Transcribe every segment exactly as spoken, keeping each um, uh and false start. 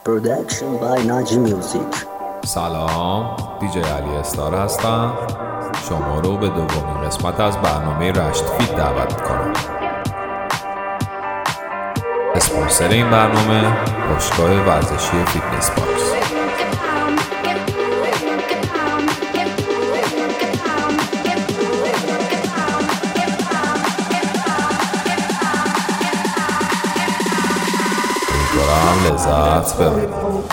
Production by Naji Music. سلام، دیجی علی استار هستم. شما رو به دومین قسمت از برنامه رشت فیت دعوت میکنم. اسپانسر این برنامه باشگاه ورزشی فیتنس باکس. امیدوارم لذت ببرید.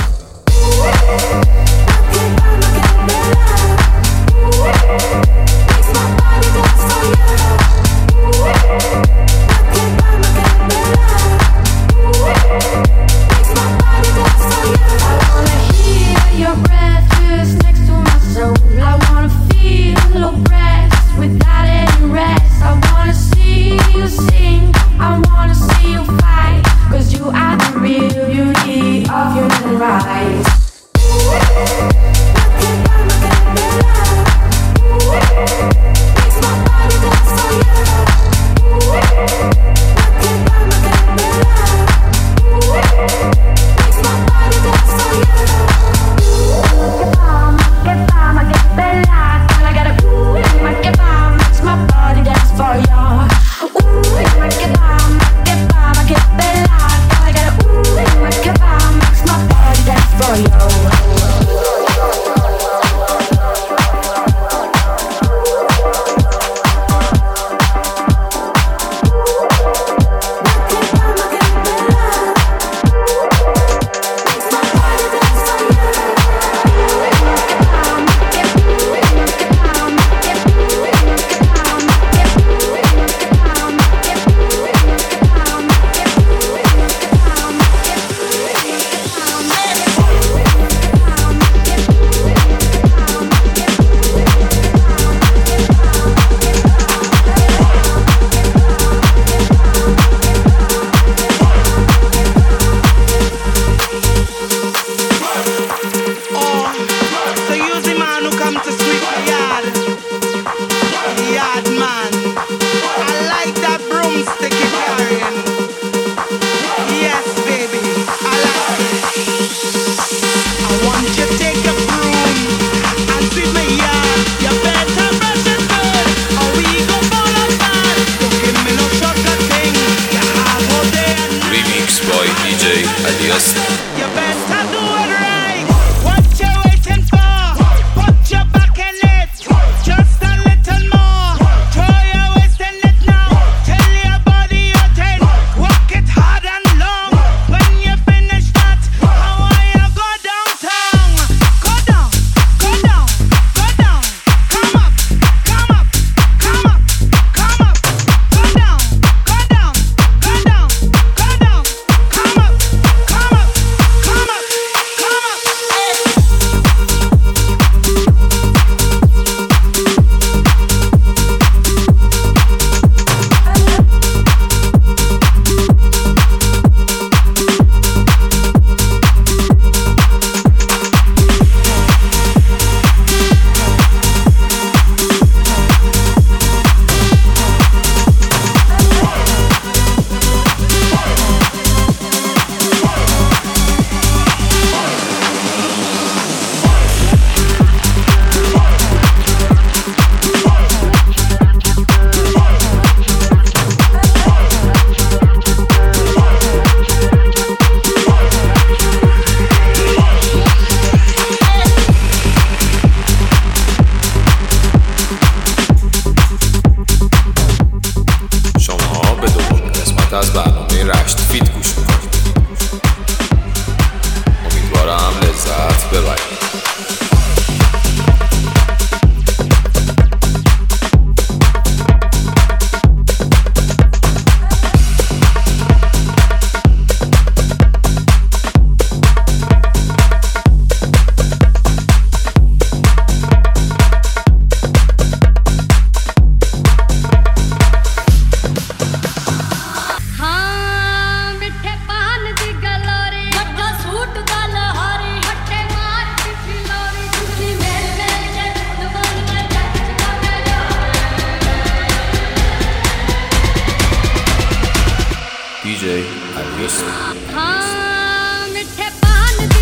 از برنامه رشت فیت گوش میکنید. امیدوارم لذت ببرید. D J Alias.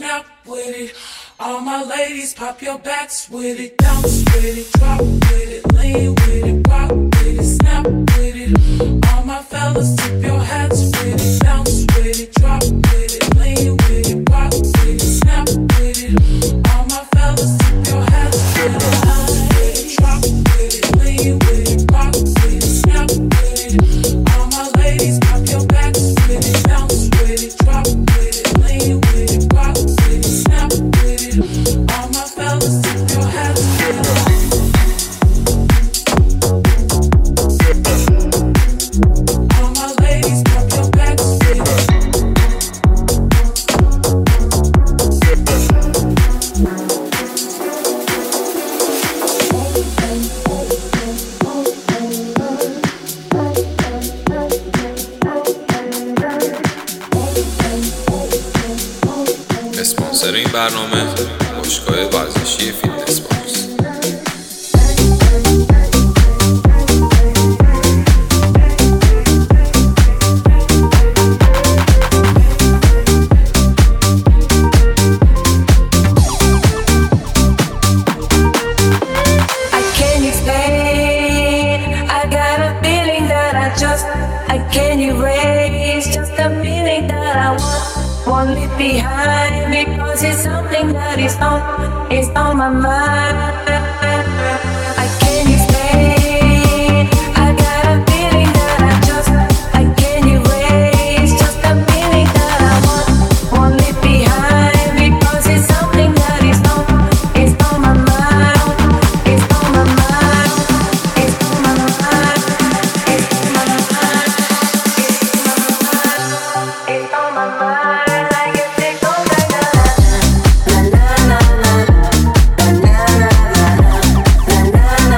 snap with it. All my ladies, pop your backs with it. Bounce with it, drop with it, lean with it, rock with it, snap with it. All my fellas, tip your hats with it. Bounce with it, drop with it, lean with it, rock with it, snap with it. All my fellas, tip your hats with it. Bounce with it, drop with it, lean with it, rock with it, snap with it. All my ladies, pop your backs with it. Bounce with it, drop with it, lean with it, rock with it, snap with it. All my fellas, tip your hats with it. All my ladies, pop your backs with it. اسپانسر این برنامه باشگاه ورزشی فیتنس باکس. I can't explain. I got a feeling that I just I can't erase. Just a feeling that I want won't leave behind because it's something that is on is on my mind. I can't explain. I got a feeling that I just I can't erase. Just a feeling that I want won't leave behind because it's something that is on is on my mind. It's on my mind. It's on my mind. It's on my mind. It's on my mind. I get it all like that. Na na na na na na na na na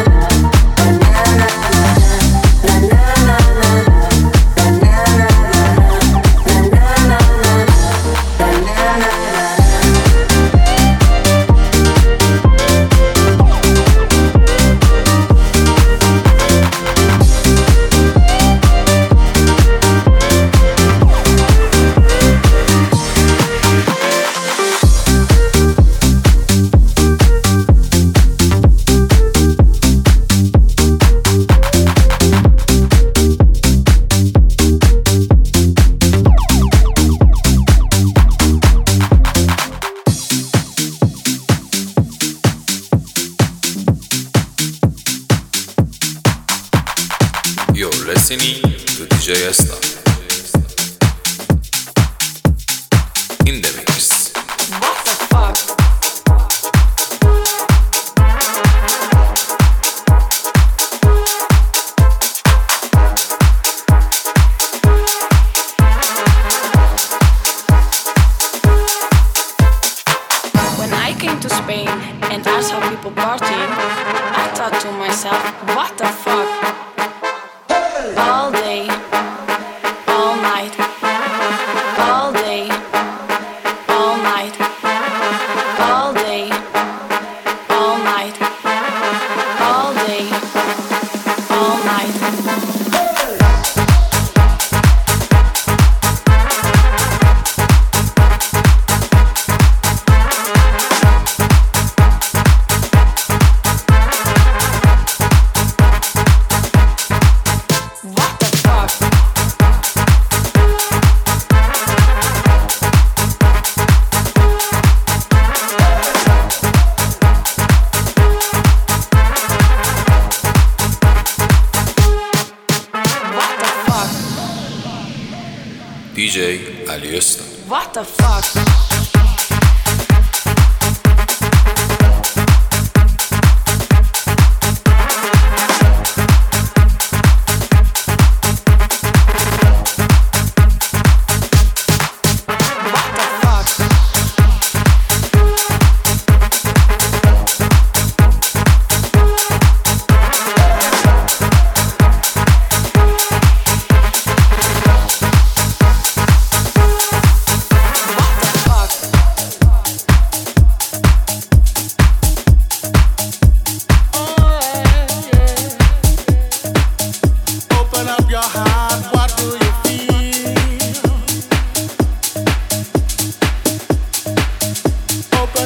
You're listening to D J Star in the mix. What the fuck? When I came to Spain and I saw people partying, I thought to myself, what the fuck? All day, all night, all day, all night, all day, all night, all day, all night. What the fuck? What the fuck? D J Ali Star. What the fuck? What the fuck? What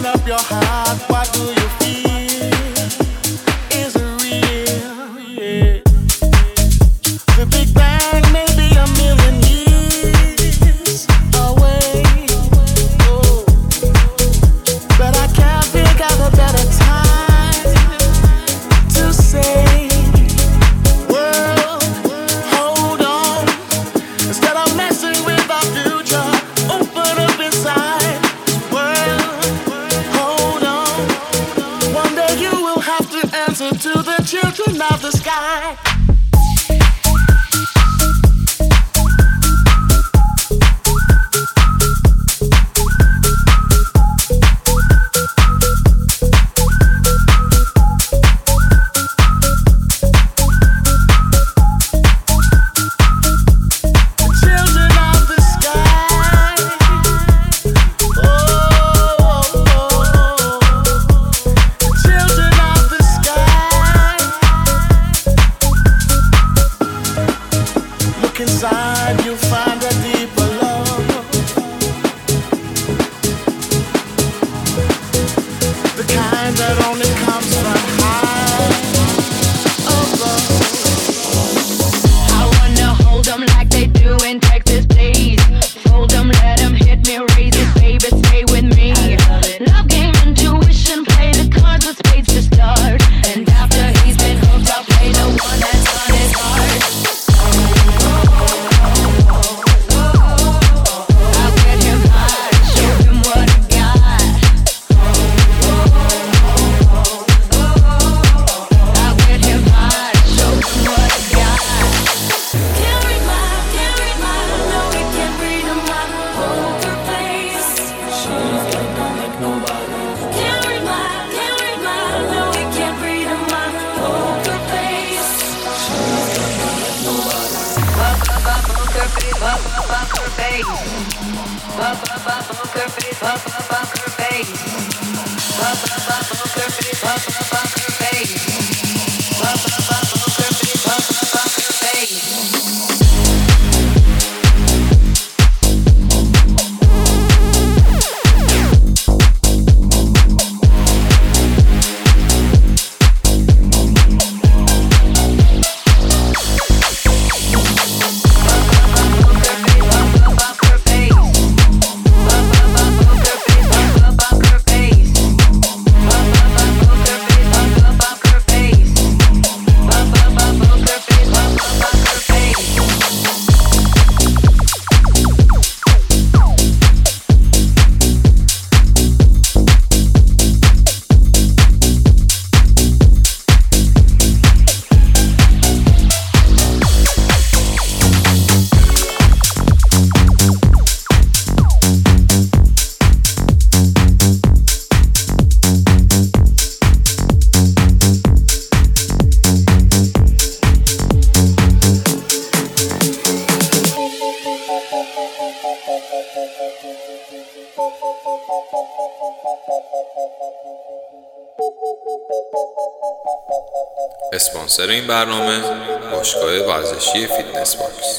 اسپانسر این برنامه باشگاه ورزشی فیتنس باکس.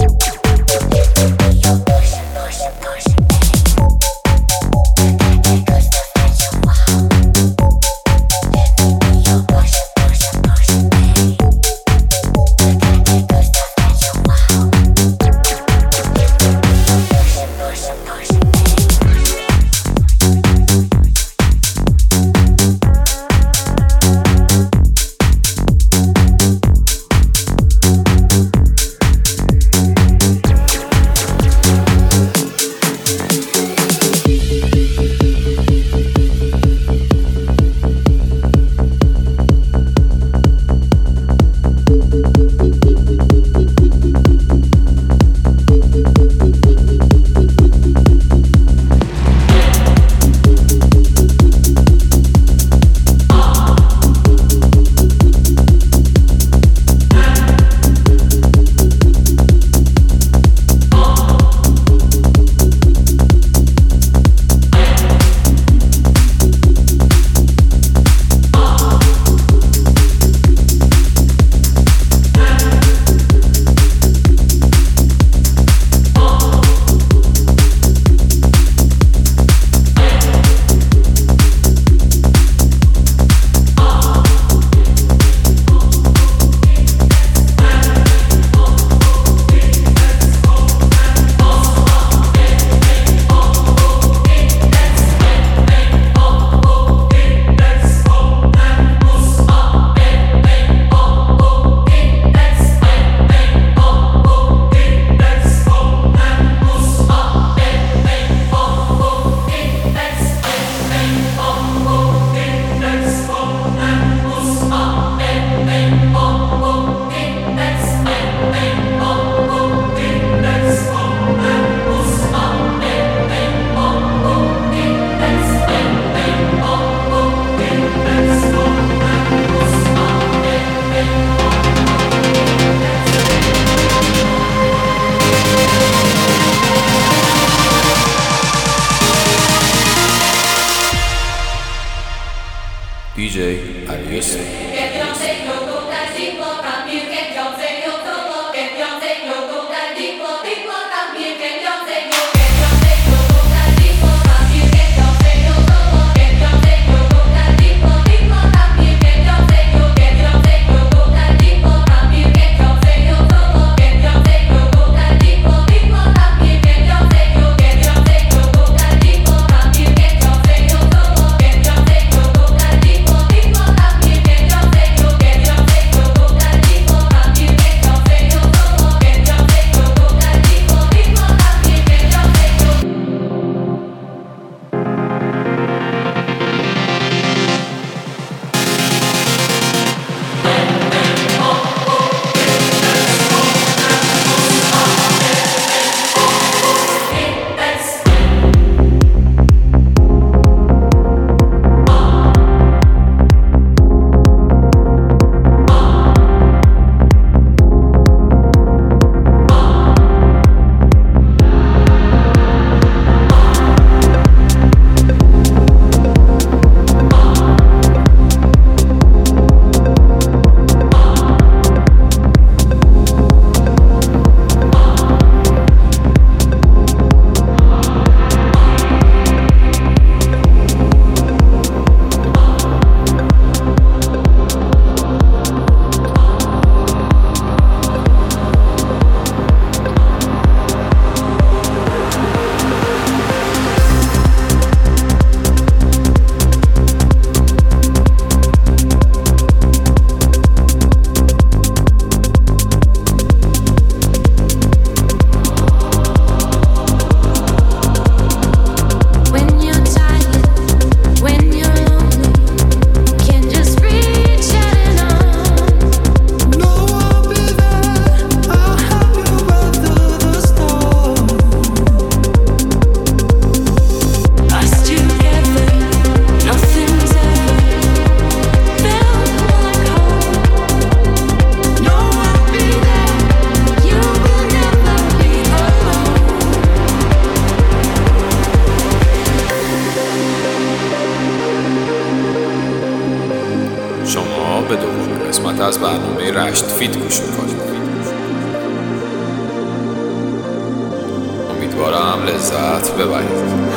Push, push, push, push. J Aliesta. به دومین قسمت از برنامه رشت فیت گوش میکنید. امیدوارم لذت ببرید.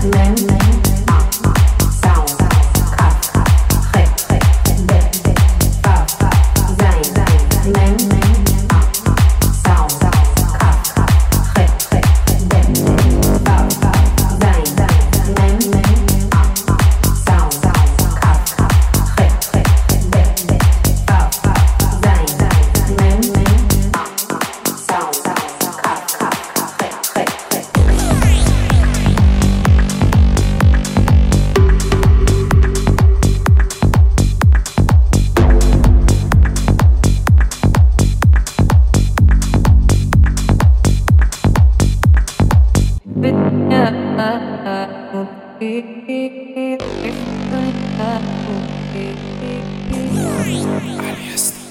Alias